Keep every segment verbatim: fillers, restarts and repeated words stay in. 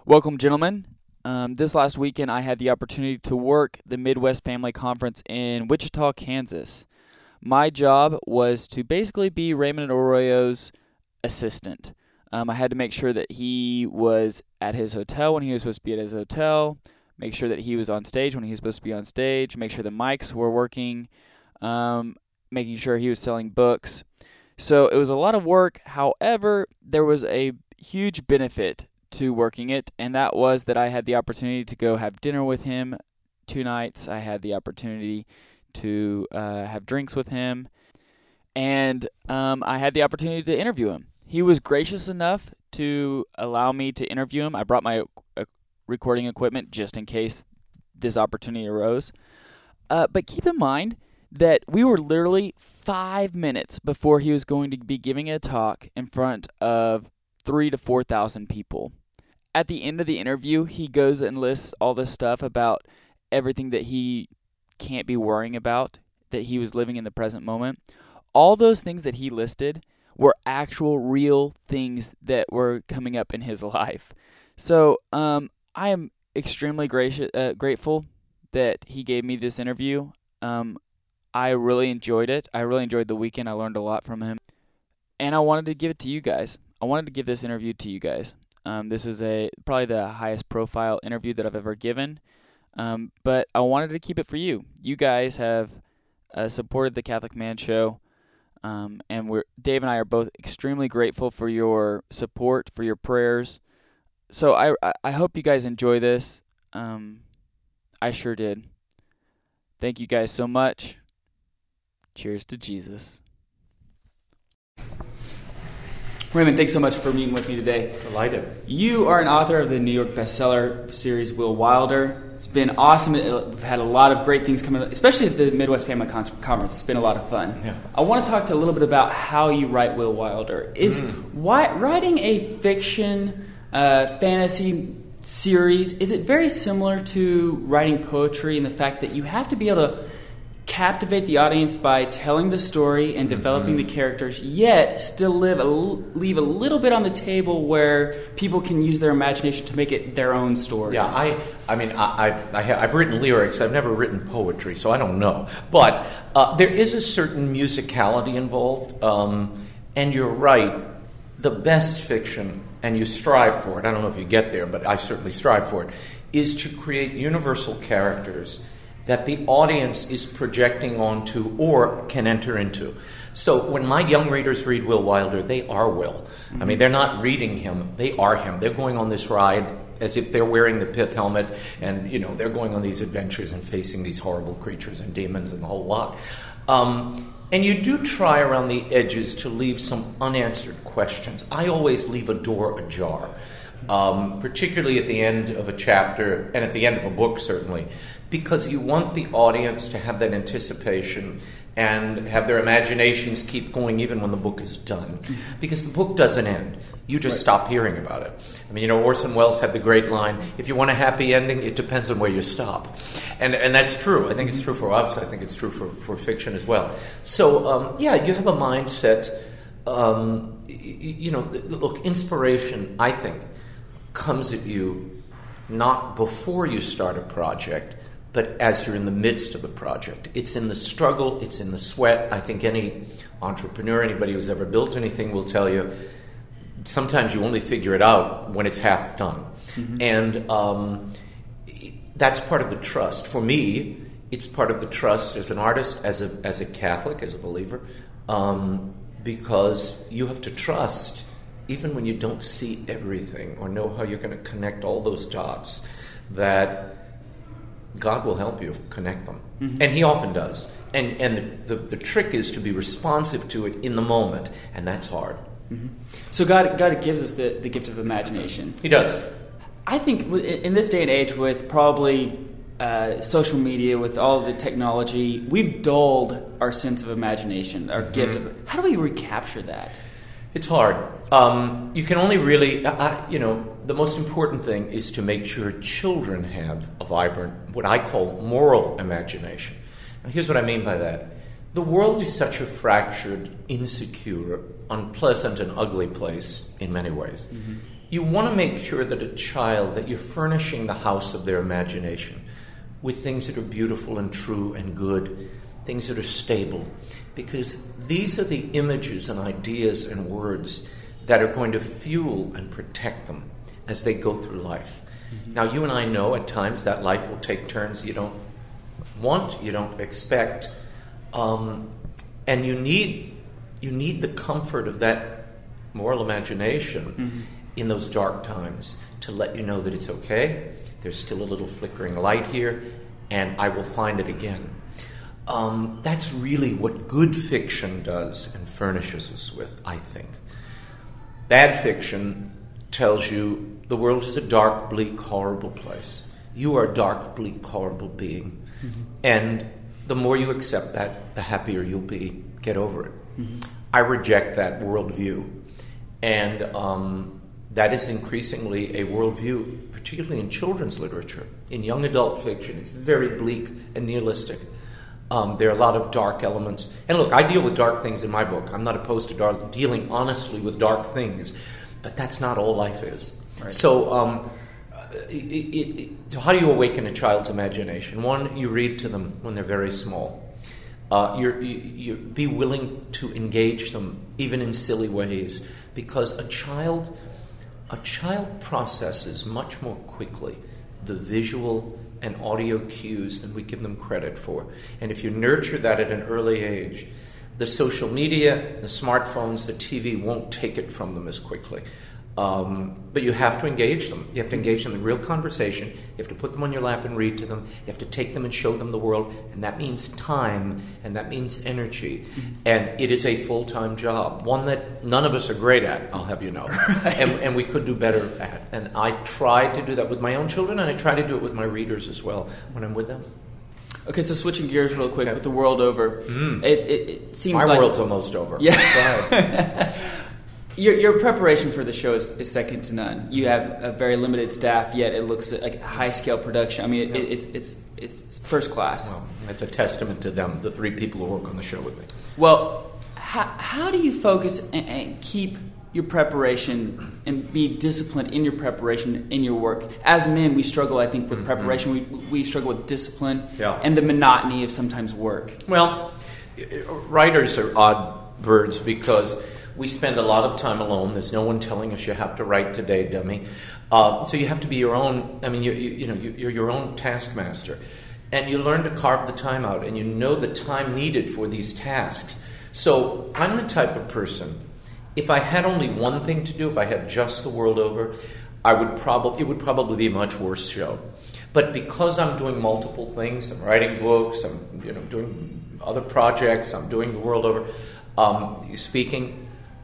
Welcome, gentlemen. Um, this last weekend, I had the opportunity to work the Midwest Family Conference in Wichita, Kansas. My job was to basically be Raymond Arroyo's assistant. Um, I had to make sure that he was at his hotel when he was supposed to be at his hotel, make sure that he was on stage when he was supposed to be on stage, make sure the mics were working, um, making sure he was selling books. So it was a lot of work. However, there was a huge benefit to working it, and that was that I had the opportunity to go have dinner with him two nights. I had the opportunity to uh, have drinks with him, and um, I had the opportunity to interview him. He was gracious enough to allow me to interview him. I brought my uh, recording equipment just in case this opportunity arose. Uh, but keep in mind that we were literally five minutes before he was going to be giving a talk in front of three to four thousand people. At the end of the interview, he goes and lists all this stuff about everything that he can't be worrying about, that he was living in the present moment. All those things that he listed were actual real things that were coming up in his life. So um, I am extremely gracious, uh, grateful that he gave me this interview. Um, I really enjoyed it. I really enjoyed the weekend. I learned a lot from him. And I wanted to give it to you guys. I wanted to give this interview to you guys. Um, this is a probably the highest profile interview that I've ever given, um, but I wanted to keep it for you. You guys have uh, supported the Catholic Man Show, um, and we're Dave and I are both extremely grateful for your support, for your prayers. So I I hope you guys enjoy this. Um, I sure did. Thank you guys so much. Cheers to Jesus. Raymond, thanks so much for meeting with me today. Delighted. You are an author of the New York bestseller series, Will Wilder. It's been awesome. We've had a lot of great things coming up, especially at the Midwest Family Con- Conference. It's been a lot of fun. Yeah. I want to talk to a little bit about how you write Will Wilder. Is mm. why, writing a fiction uh, fantasy series, is it very similar to writing poetry in the fact that you have to be able to captivate the audience by telling the story and developing mm-hmm. the characters, yet still live a, leave a little bit on the table where people can use their imagination to make it their own story? Yeah, I, I mean, I, I, I have, I've written lyrics. I've never written poetry, so I don't know. But uh, there is a certain musicality involved, um, and you're right. The best fiction, and you strive for it. I don't know if you get there, but I certainly strive for it. Is to create universal characters that the audience is projecting onto or can enter into. So when my young readers read Will Wilder, they are Will. Mm-hmm. I mean, they're not reading him, they are him. They're going on this ride as if they're wearing the pith helmet, and, you know, they're going on these adventures and facing these horrible creatures and demons and the whole lot. Um, and you do try around the edges to leave some unanswered questions. I always leave a door ajar, um, particularly at the end of a chapter and at the end of a book, certainly, because you want the audience to have that anticipation and have their imaginations keep going even when the book is done. Because the book doesn't end. You just right. stop hearing about it. I mean, you know, Orson Welles had the great line, if you want a happy ending, it depends on where you stop. And and that's true. I think it's true for us. I think it's true for, for fiction as well. So, um, yeah, you have a mindset. Um, you, you know, look, inspiration, I think, comes at you not before you start a project, but as you're in the midst of the project. It's in the struggle, it's in the sweat. I think any entrepreneur, anybody who's ever built anything will tell you, sometimes you only figure it out when it's half done. Mm-hmm. And um, that's part of the trust. For me, it's part of the trust as an artist, as a, as a Catholic, as a believer, um, because you have to trust, even when you don't see everything or know how you're going to connect all those dots, that God will help you connect them. Mm-hmm. And he often does. And and the, the, the trick is to be responsive to it in the moment, and that's hard. Mm-hmm. So God God gives us the, the gift of imagination. He does. I think in this day and age with probably uh, social media, with all the technology, we've dulled our sense of imagination, our mm-hmm. gift of it. How do we recapture that? It's hard. Um, you can only really, uh, you know, the most important thing is to make sure children have a vibrant, what I call moral imagination. And here's what I mean by that. The world is such a fractured, insecure, unpleasant, and ugly place in many ways. Mm-hmm. you want to make sure that a child, that you're furnishing the house of their imagination with things that are beautiful and true and good, things that are stable, because these are the images and ideas and words that are going to fuel and protect them as they go through life. Mm-hmm. Now, you and I know at times that life will take turns you don't want, you don't expect, um, and you need you need the comfort of that moral imagination mm-hmm. in those dark times to let you know that it's okay, there's still a little flickering light here, and I will find it again. Um, that's really what good fiction does and furnishes us with, I think. Bad fiction tells you the world is a dark, bleak, horrible place. You are a dark, bleak, horrible being. Mm-hmm. And the more you accept that, the happier you'll be. Get over it. Mm-hmm. I reject that worldview. And um, that is increasingly a worldview, particularly in children's literature. In young adult fiction, it's very bleak and nihilistic. Um, there are a lot of dark elements. And look, I deal with dark things in my book. I'm not opposed to dark, dealing honestly with dark things. But that's not all life is. Right. So, um, it, it, it, so how do you awaken a child's imagination? One, you read to them when they're very small. Uh, you're, you, you be willing to engage them, even in silly ways, because a child, a child processes much more quickly the visual and audio cues than we give them credit for. And if you nurture that at an early age, the social media, the smartphones, the T V won't take it from them as quickly. Um, but you have to engage them. You have to engage them in real conversation. You have to put them on your lap and read to them. You have to take them and show them the world. And that means time, and that means energy. Mm-hmm. And it is a full-time job, one that none of us are great at, I'll have you know. Right. And, and we could do better at. And I try to do that with my own children, and I try to do it with my readers as well when I'm with them. Okay, so switching gears real quick, okay. With the world over, mm. it, it, it seems my like... My world's almost over. Yeah. Your, your preparation for the show is, is second to none. You have a very limited staff, yet it looks like a high-scale production. I mean, it, yeah. it, it's it's it's first class. Well, it's a testament to them, the three people who work on the show with me. Well, how, how do you focus and, and keep your preparation and be disciplined in your preparation, in your work? As men, we struggle, I think, with mm-hmm. preparation. We we struggle with discipline yeah. and the monotony of sometimes work. Well, writers are odd birds because... we spend a lot of time alone. There's no one telling us you have to write today, dummy. Uh, so you have to be your own. I mean, you, you, you know, you're your own taskmaster, and you learn to carve the time out, and you know the time needed for these tasks. So I'm the type of person. If I had only one thing to do, if I had just the world over, I would probably it would probably be a much worse show. But because I'm doing multiple things, I'm writing books, I'm you know doing other projects, I'm doing the world over, um, speaking.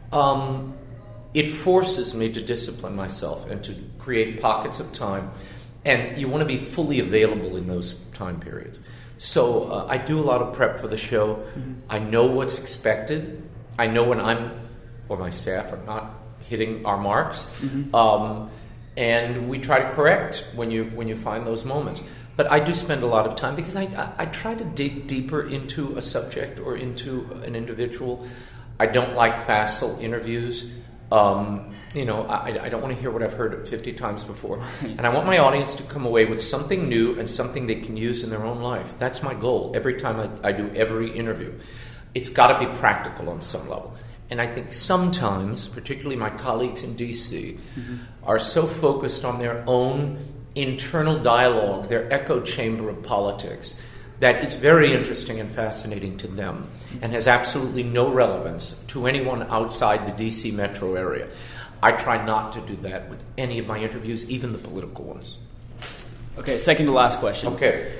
Um, it forces me to discipline myself and to create pockets of time. And you want to be fully available in those time periods. So uh, I do a lot of prep for the show. Mm-hmm. I know what's expected. I know when I'm, or my staff, are not hitting our marks. Mm-hmm. Um, and we try to correct when you when you find those moments. But I do spend a lot of time because I, I, I try to dig deeper into a subject or into an individual. I don't like facile interviews. Um, you know, I, I don't want to hear what I've heard fifty times before. Right. And I want my audience to come away with something new and something they can use in their own life. That's my goal every time I, I do every interview. It's got to be practical on some level. And I think sometimes, particularly my colleagues in D C, mm-hmm. are so focused on their own internal dialogue, their echo chamber of politics, that it's very interesting and fascinating to them and has absolutely no relevance to anyone outside the D C metro area. I try not to do that with any of my interviews, even the political ones. Okay, second to last question. Okay.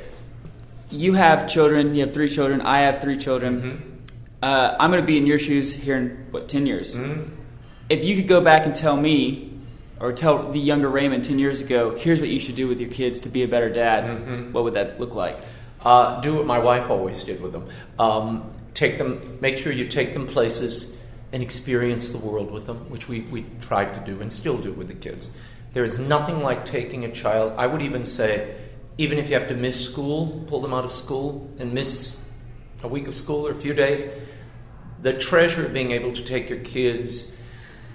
You have children, you have three children, I have three children. Mm-hmm. Uh, I'm going to be in your shoes here in, what, ten years? Mm-hmm. If you could go back and tell me, or tell the younger Raymond ten years ago, here's what you should do with your kids to be a better dad, mm-hmm. what would that look like? Uh, do what my wife always did with them. Um, take them. Make sure you take them places and experience the world with them, which we, we tried to do and still do with the kids. There is nothing like taking a child. I would even say, even if you have to miss school, pull them out of school and miss a week of school or a few days, the treasure of being able to take your kids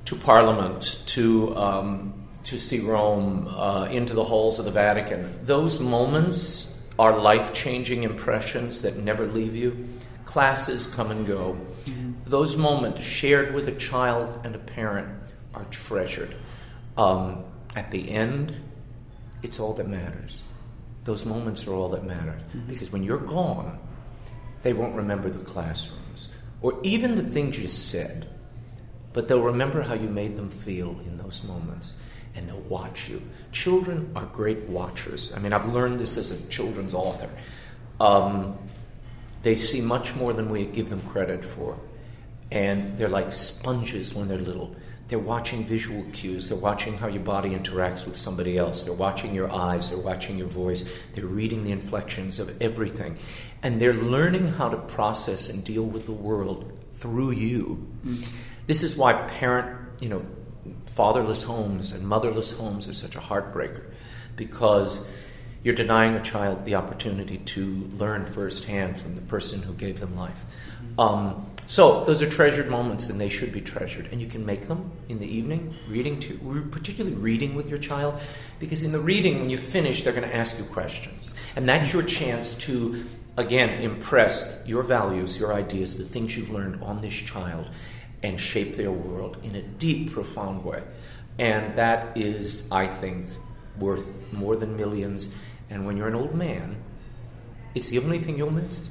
to Parliament, to um, to see Rome, uh, into the halls of the Vatican. Those moments are life-changing impressions that never leave you. Classes come and go. Mm-hmm. Those moments shared with a child and a parent are treasured. Um, at the end, it's all that matters. Those moments are all that matters. Mm-hmm. Because when you're gone, they won't remember the classrooms or even the things you said, but they'll remember how you made them feel in those moments, and they'll watch you. Children are great watchers. I mean, I've learned this as a children's author. Um, they see much more than we give them credit for, and they're like sponges when they're little. They're watching visual cues. They're watching how your body interacts with somebody else. They're watching your eyes. They're watching your voice. They're reading the inflections of everything. And they're learning how to process and deal with the world through you. Mm-hmm. This is why parent, you know, fatherless homes and motherless homes are such a heartbreaker, because you're denying a child the opportunity to learn firsthand from the person who gave them life. Mm-hmm. Um, So those are treasured moments, and they should be treasured. And you can make them in the evening, reading to, particularly reading with your child, because in the reading, when you finish, they're going to ask you questions. And that's your chance to, again, impress your values, your ideas, the things you've learned on this child, and shape their world in a deep, profound way. And that is, I think, worth more than millions. And when you're an old man, it's the only thing you'll miss.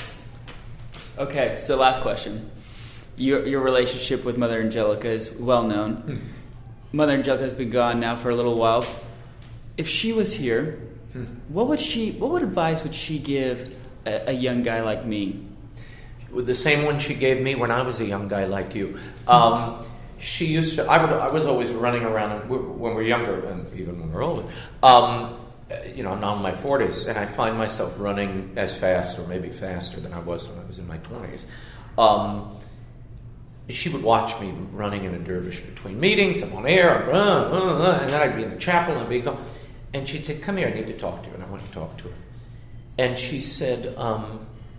Okay, so last question. Your your relationship with Mother Angelica is well known. Hmm. Mother Angelica has been gone now for a little while. If she was here, hmm. what would she? What would advice would she give a, a young guy like me? With the same one she gave me when I was a young guy like you. Um, she used to. I would. I was always running around when we were younger, and even when we we're older. Um, You know, I'm now in my forties, and I find myself running as fast, or maybe faster, than I was when I was in my twenties. Um, she would watch me running in a dervish between meetings. I'm on air, I'm, uh, uh, uh, and then I'd be in the chapel, and I'd be going. And she'd say, "Come here, I need to talk to you," and I went to talk to her. And she said, um,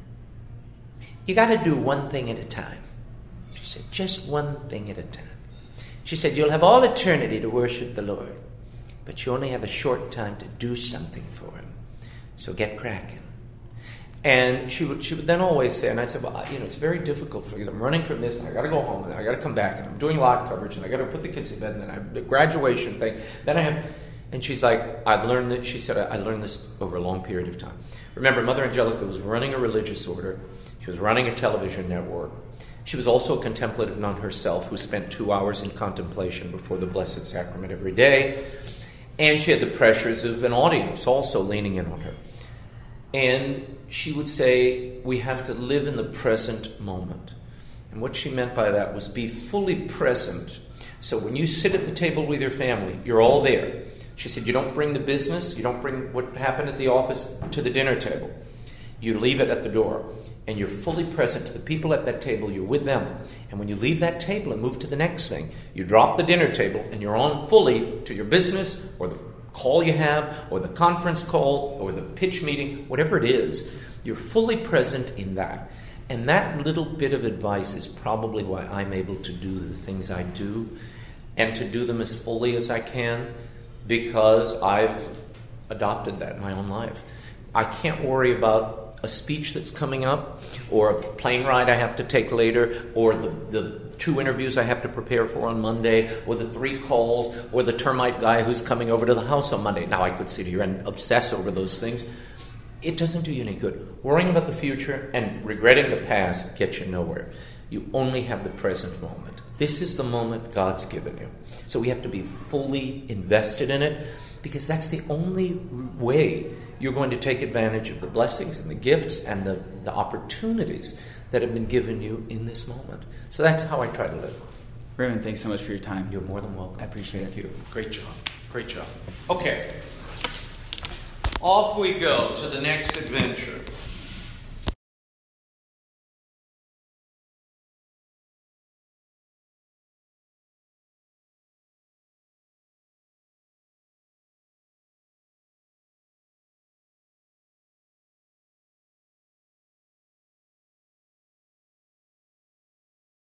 "You got to do one thing at a time." She said, "Just one thing at a time." She said, "You'll have all eternity to worship the Lord, but you only have a short time to do something for him. So get cracking." And she would she would then always say, and I'd say, "Well, you know, it's very difficult for me because I'm running from this, and I got to go home, and then I got to come back, and I'm doing live coverage, and I got to put the kids to bed, and then I have the graduation thing. Then I have," and she's like, "I learned that." She said, "I learned this over a long period of time." Remember, Mother Angelica was running a religious order. She was running a television network. She was also a contemplative nun herself who spent two hours in contemplation before the Blessed Sacrament every day. And she had the pressures of an audience also leaning in on her. And she would say, we have to live in the present moment. And what she meant by that was be fully present. So when you sit at the table with your family, you're all there. She said, you don't bring the business, you don't bring what happened at the office to the dinner table. You leave it at the door. And you're fully present to the people at that table, you're with them. And when you leave that table and move to the next thing, you drop the dinner table and you're on fully to your business or the call you have or the conference call or the pitch meeting, whatever it is. You're fully present in that. And that little bit of advice is probably why I'm able to do the things I do and to do them as fully as I can, because I've adopted that in my own life. I can't worry about a speech that's coming up, or a plane ride I have to take later, or the, the two interviews I have to prepare for on Monday, or the three calls, or the termite guy who's coming over to the house on Monday. Now I could sit here and obsess over those things. It doesn't do you any good. Worrying about the future and regretting the past gets you nowhere. You only have the present moment. This is the moment God's given you. So we have to be fully invested in it, because that's the only way you're going to take advantage of the blessings and the gifts and the, the opportunities that have been given you in this moment. So that's how I try to live. Raymond, thanks so much for your time. You're more than welcome. I appreciate Thank it. Thank you. Great job. Great job. Okay. Off we go to the next adventure.